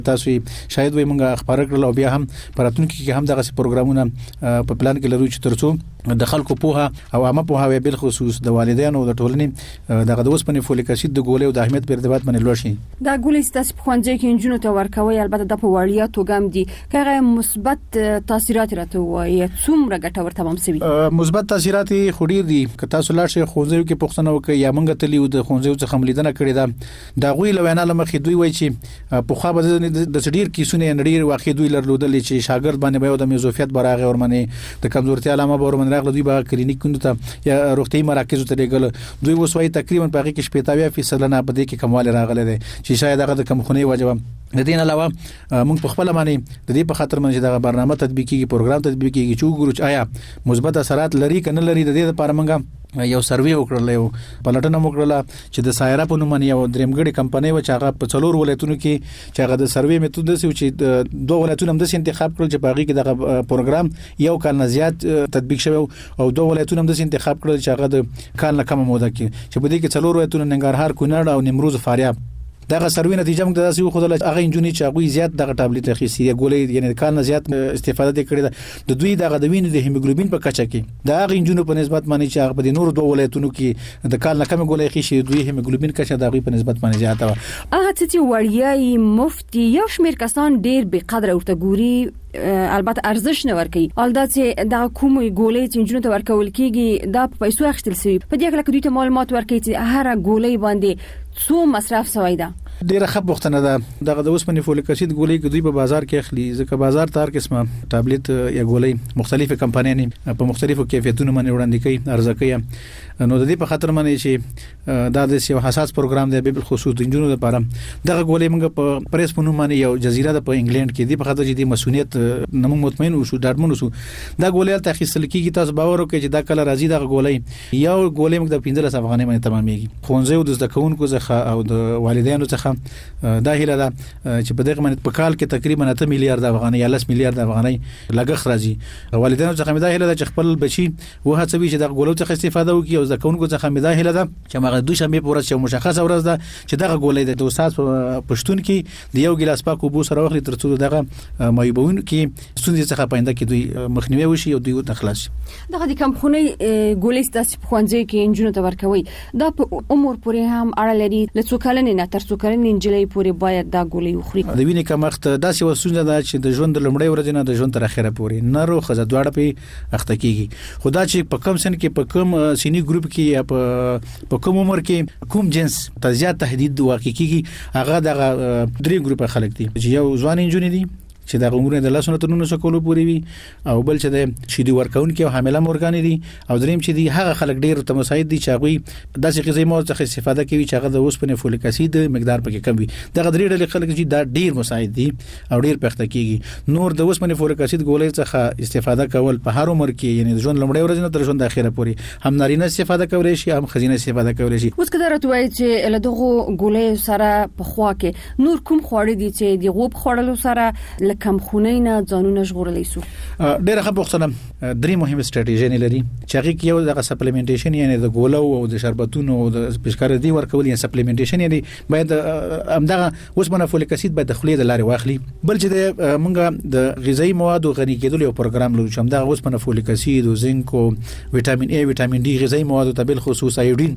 تاسو شاید وي موږ خبر کړل او بیا هم پراتونکو کې هم دغه پروګرامونه په پلان کې لرو چې ترڅو د خلکو په او عامه په بل خصوص د والدینو او د ټولنې دغه د اوسپنې فولیک اسید د ګولې او د اهمیت په ارتباط باندې لوړ شي. دا ګولې ستاسو په خوانځي کې انجونو ته ورکوي البته د په وړیا توګم دي کغه مثبت تاثیرات راته وایي څومره ګټور تمام سوي. مثبت تاثیرات خوري دي که تاسو لاړ شئ خوځو کې پښتنه وکي یا موږ تلیو د خوځو څخه ملیدنه کړی دا غوي لوینا لمخې دوی وایي چې په خو به د سډیر کیسونه نړیر واقع دوی لرلودل چې شاګرد باندې به د مزوفیت براغه اور باندې د کمزورتیا علامه به اور باندې راغله دوی به کلینیکونو ته یا روغتي مراکزو ته لګل دوی وسوي تقریبا په هغه کې 80% نه بده کې کمواله راغله دي چې شاید هغه د کمخونی واجب د دین علاوه موږ په خپل معنی د دې په خاطر باندې دا برنامه تطبیقي پروګرام تطبیقي چې وګورو آیا مثبت اثرات لري کنه لري د دې لپاره موږ یو سروې وکړل یو پلټنه وکړه چې د سایره په نوم یو درېمګړي کمپنۍ و چې هغه په څلور ولایتونو کې چې هغه د سروې میتود دسي چې دوه ولایتونو هم د انتخاب کړل چې باغی کې دغه پروګرام یو کال نه زیات تطبیق شوی او دوه ولایتونو هم د انتخاب کړل چې هغه د کال نه کم موده کې چې په دې کې څلور ولایتونو ننګرهار کونړ او نیمروز فاریاب دغه سروې نتیجه موږ داسې وخدل هغه انجونی چې هغه زیات دغه ټابلیټ اخیسي ګولې یعنی کال نه زیات استفاده کړي د دوی دغه د وینې د هیموګلوبین په کچه کې دا هغه انجونو په نسبت باندې چې هغه په نور دوه ولایتونو کې د کال نه کم ګولې اخیسي دوی هیموګلوبین کچه دغه په نسبت باندې زیاته و هغه چې وړیای مفتی یو شمیر کسان ډیر به قدر ورته ګوري البته ارزش نه ورکي الدا چې دا کومه ګولې چې انجونو ته ورکول کیږي دا په پیسو اخیستل شي په دې کې دوی ته معلومات ورکړي چې هر ګولې باندې څو مصرف شوی دا ډیره ښه پوښتنه ده دغه د اوسپنې فولیک اسید ګولې کې دوی په بازار کې اخلي ځکه بازار تار قسمه ټابلیټ یا ګولې مختلفه کمپنیانې په مختلفو کیفیتونو باندې وړاندې کوي ارزه کوي نو د دې په خاطر باندې چې دا د یو حساس پروګرام دی به خصوص د انجونو لپاره دغه ګولې موږ په پریس په نوم باندې یو جزیره د په انګلند کې دی په خاطر چې د مسؤلیت نمو مطمئن او شو ډاډمن اوسو دا ګولې ته اخیستل کیږي تاسو باور وکړئ چې دا کله راځي دغه ګولې یو ګولې موږ د 15 افغانۍ باندې تمامېږي خونځو د زدکونکو څخه او د والدینو څخه دا هیله ده چې په دغه باندې په کال کې تقریبا 8 میلیارډ افغانۍ یا 10 میلیارډ افغانۍ لګښت راځي والدینو څخه دا هیله ده چې خپل بچي وهڅوي چې دغه ګولو څخه استفاده وکړي او زدکونکو څخه دا هیله ده چې هغه دوه شنبه په ورځ یو مشخصه ورځ ده چې دغه ګولې د استاد پښتون کې د یو ګلاس پاک اوبو سره واخلي ترڅو دغه مایبون کې ستونزې څخه پاینده کې دوی مخنیوي وشي او دوی تخلاص دغه د کمخونی ګولې ستاسو په خوانځي کې انجونو ته ورکوي دا په عمر پورې هم اړه لري لڅو کلنې نه تر څو کلنې انجلې پورې باید دا ګولې وخوري د وینې کمښت داسې وسونه ده چې د ژوند لمړی ورځ نه د ژوند تر اخره پورې نرو خزه دواړه په اخته کیږي خدا چې په کم سن کې په کم سینی ګروپ کې یا په کوم عمر کې کوم جنس ته زیات تهدید واقع کیږي هغه دغه درې ګروپ خلک دي چې یو ځوان انجونې دي چې دا عمر د لاسونو ترونو سکولو پوري وي او بل چې د شیدي ورکون کې حامله مورګان دي او دریم چې دي هغه خلک ډیر ته مساعد دي چې هغه داسې غذایی مواد څخه استفاده کوي چې هغه د اوسپنې فولیک اسید مقدار پکې کم وي دا درې ډلې خلک چې دا ډیر مساعد دي او ډیر پخته کیږي نور د اوسپنې فولیک اسید ګولې څخه استفاده کول په هر عمر کې یعنی د ژوند لمړی ورځ نه تر ژوند اخیره پوري هم نارینه استفاده کوي شي هم خزینه استفاده کوي شي اوس کله راځي چې له دغه ګولې سره په خوا کې نور کوم خوړې دي چې د غوب خوړلو سره لکم خونین ځانونه ژغورلای شو ډېر ښه پوښتنه درې مهمه ستراتیژي لري چې هغه کې یو د سپلیمنټیشن یعنی د ګولو او د شربتونو او د پیشکار دی ورکول یعنی سپلیمنټیشن یعنی باید همدغه اوسمنه فولیک اسید باید د خولې د لارې واخلي بل چې موږ د غذایی موادو غني کېدل یو پروګرام لرو چې همدغه اوسمنه فولیک اسید او زنک او وټامین ای وټامین ډي غذایی موادو ته بل خصوص ایودین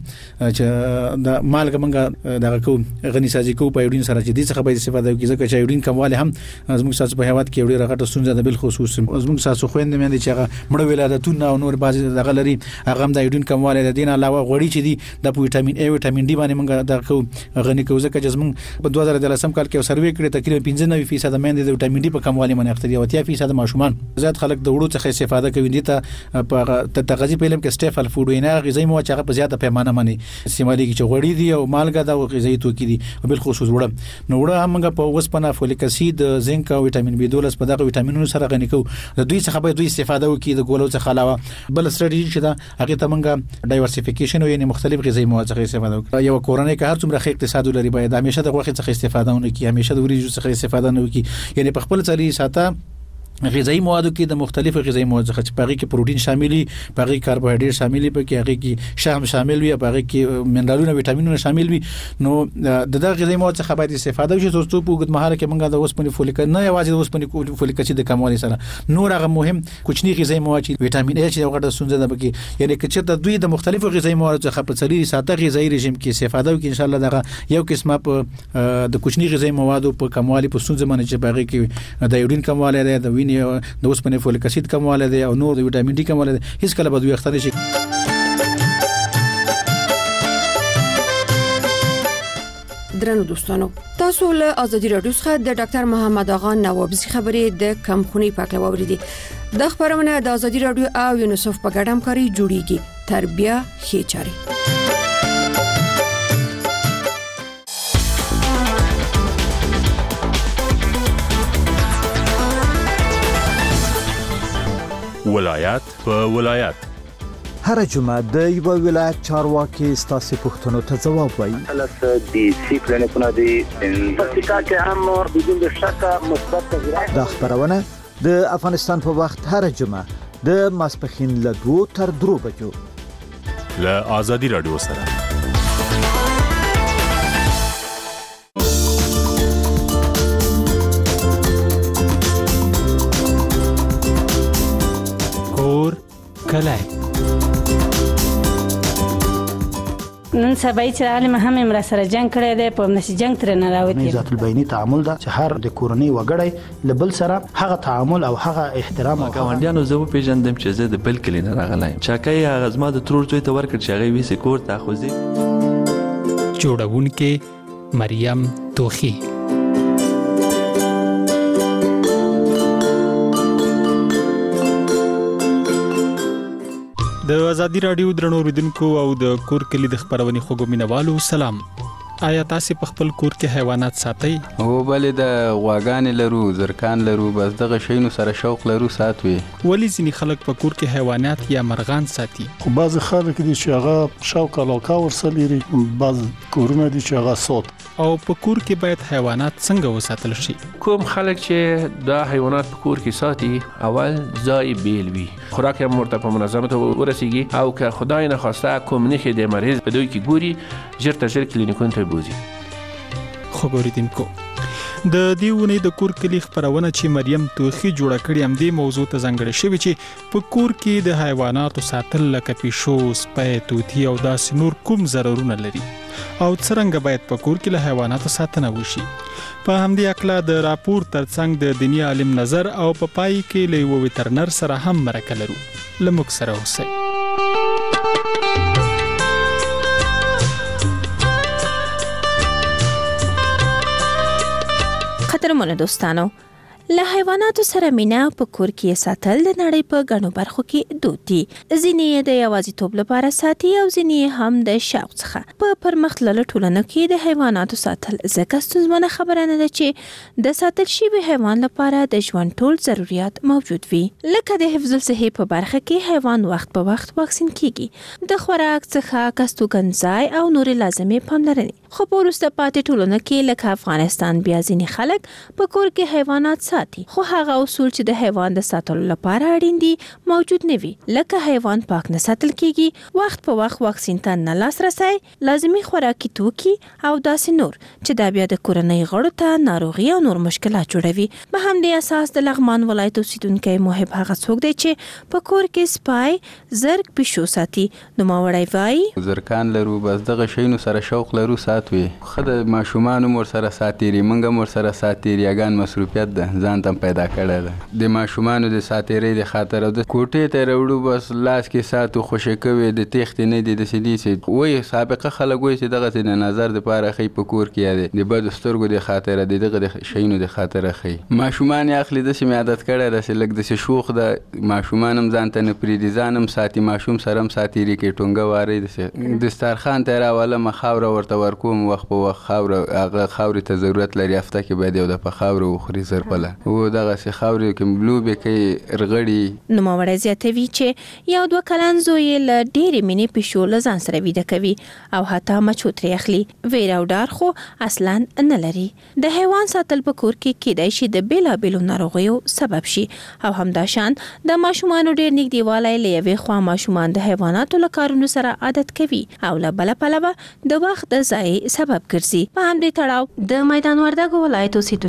چې د مالګه موږ دغه کو غني سازي کو په ایودین سره چې د څه به استفاده کوي ځکه چې ایودین کمواله هم زموږ ساسو په هواد کې ډېر غټه ستونزه ده بل خصوص زموږ ساسو خويندې مې چې هغه مړ ولادتونه او نور بعض دغه لري هغه هم د ایودین کمواله د دین علاوه غوړي چې دي د وټامین ای وټامین ډي باندې موږ دغه غني کوو ځکه چې زموږ په 2013 کال کې سروې کړې تقریبا 95% مېندې د وټامین ډي په کمواله باندې اخته دي او 80% ماشومان زیات خلک د وړو څخه استفاده کوي دي ته په تغذیه په علم کې سټیفل فود وینا غذایی مواد چې هغه په زیاته پیمانه باندې استعمالي کې غوړي دي او مالګه د غذایی توکي دي بل خصوص وړه نو وړه موږ په وسپنه فولیک اسید زنک او وټامین B12 په دغه وټامینونو سره غني کو د دوی څخه به دوی استفاده وکړي د ګولو څخه علاوه بل ستراتیژي چې دا هغه ته موږ ډایورسیفیکیشن یعنی مختلف غذایی مواد څخه استفاده وکړو یو کورنۍ که هر څومره ښه اقتصاد لري باید همیشه د غوښې څخه استفاده ونه کړي همیشه د وریجو څخه استفاده نه وکړي یعنی په خپل ځای ساته غذایی موادو کې د مختلفو غذایی موادو څخه چې پاره کې پروتین شاملي، پاره کې کاربوهایډریټ شاملي، پکې هغه کې شحم شامل وي، پاره کې منرالونه وټامینونه شامل وي. نو د غذایی موادو څخه باید استفاده وشي ترڅو په وګت مهاله کې موږ د اوسپنې فولیک نه یوازې د اوسپنې فولیک اسید د کموالي سره نور هغه مهم کوچني غذایی مواد چې وټامین ا چې هغه د سونځه د بکی یعنی چې د دوی د مختلفو غذایی موادو څخه په څلوري ساعته غذایی رژیم کې استفاده وکړي ان شاء الله دغه یو قسمه په د کوچني غذایی موادو په کموالي په سونځه باندې چې باغې کې د یورین کمواله ده، د وینې د اوسپنې فولیک اسید کمواله ده او نور د وټامین ډي کمواله ده، هیڅ کله به دوی اختر شي. درنو دوستانو، تاسو له ازادي رادیو څخه د ډاکټر محمد آغا نوابزي خبرې د کمخونی پاکله واوریدي. د خبرونه د ازادي رادیو او یونیسف په ګډه همکاري جوړیږي. تربیه ښه چاري. ولایت په ولایت هر جمعه د یو ولایت چارواکي ستاسو پوښتنو ته ځواب وایي. د سیکلن کو نه دی تفصیلات کې هم بدون شک مثبت تغیرات. د خبرونه د افغانستان په وخت هر جمعه د ماسپخین له 2 تر 3 بجو له ازادي رادیو سره. کلای نن سبا چې عالم هم امر سره جنگ کړی دی، په نشي جنگ تر نه راوتی. ذات البینی تعامل دا چې هر د کورنۍ وګړی لبل سره هغه تعامل او هغه احترام او ګاونډیانو زه پیژندم چې زه د بل کلی نه راغلایم. چاکای هغه زما د ترور زوی ته ورکړ چې هغه وی سکور ته خوځي. جوړونکې مریم توخی. د ازادي رادیو درنو اوریدونکو او د کور کلی د خبرونې خوګو مینوالو سلام. آیا تاسو په خپل کور کې حیوانات ساتئ؟ او بلې د غواګان لرو، زرکان لرو، بس دغه شینو سره شوق لرو ساتوي. ولی ځینې خلک په کور کې حیوانات یا مرغان ساتي؟ خو بعض خلک دي چې هغه شوق علاقه ورسره لري، بعض کورونه دي چې هغه سات. او په کور کې باید حیوانات څنګه وساتل شي؟ کوم خلک چې دا حیوانات په کور کې ساتي اول ځای بیل وي، خوراک هم ورته په منظمه توګه ورسیږي، او که خدای نه خواسته کوم نښې د مریض په دوی کې ګوري ژر تر ژر کلینیکونو ته بوزي. خو ګوریدونکو د دې ونې د کور کلی خبرونه چې مریم توخی جوړه کړې هم دې موضوع ته ځانګړې شوی چې په کور کې د حیواناتو ساتل لکه پیشو، سپی، طوطي او داسې نور کوم ضررونه لري او څرنګه باید په کور کې له حیواناتو ساتنه وشي. په همدې اکلا د راپور ترڅنګ د دینی عالم نظر او په پای کې له یو ویټرنر سره هم مرکه لرو. لمک سره اوسئ. قدرمنو دوستانو، له حیواناتو سره مینه په کور کې ساتل د نړۍ په غنو برخو کې دود دي. ځینې یې د یوازیتوب لپاره ساتي او ځینې هم د شوق څخه. په پرمختللو ټولنو کې د حیواناتو ساتل ځکه ستونزمنه خبره نه ده چې د ساتل شوي حیوان لپاره د ژوند ټول ضرورت موجود وي. لکه د حفظ الصحې په برخه کې حیوان وخت په وخت واکسین کیږي، د خوراک څخه کستوګنځای او نورې لازمې پاملرنې. خو په وروسته پاتې ټولنو کې لکه افغانستان بیا ځینې خلک په کور کې حیوانات ساتي، خو هغه اصول چې د حیوان د ساتلو لپاره اړین دي موجود نه وي. لکه حیوان پاک نه ساتل کیږي، وخت په وخت واکسین ته نه لاسرسی، لازمي خوراکي توکي او داسې نور چې دا بیا د کورنۍ غړو ته ناروغي او نور مشکلات جوړوي. په همدې اساس د لغمان ولایت اوسیدونکي محب هغه څوک دی چې په کور کې سپای، زرک، پیشو ساتي. نوموړی وایي زرکان لرو، بس دغه شینو سره شوق لرو ساتوي. خدای ماشومان مور سره ساتيري، منګه مور سره ساتيري، اګان مصروفیت ده ځان ته پیدا کړی ده. د ماشومان د ساتيري د خاطر د کوټې ته وروړو، بس لاس کې ساتو خوشی کوي د تخت نه دي د سدي سي وای سابقه خلک وای چې دغه د نظر د پاره خې په کور کې یاد د بد سترګو د خاطر دغه شینو د خاطر خې ماشومان اخلي د سیمه عادت کړی د سلګ د شوخ د ماشومان هم ځان ته نه پری دي ځانم ساتي، ماشوم سره هم ساتيري کې ټونګه واري د دسترخوان ته راواله مخاوره ورته ورکو کوم وخت په وخت خاورې ته ضرورت لري، هفته کې باید یو دفعه خاوره وخوري زرپله او دغسې خاورې کې لوبې کوي رغړي. نوموړی زیاتوي چې یو 2 کلن زوی یې له ډېرې مینې پیشو له ځان سره ویده کوي او حتی مچو ترې اخلي. ویره او ډار خو اصلا نه لري. د حیوان ساتل په کور کې کیدای شي د بیلابیلو ناروغیو سبب شي او همداشان د ماشومانو ډېر نږدېوالی له یوې خوا ماشومان د حیواناتو له کارونو سره عادت کوي او له بله پلوه د وخت د ضایع سبب ګرځي. په همدې تړاو د میدان وردګو ولایت اوسېدونکي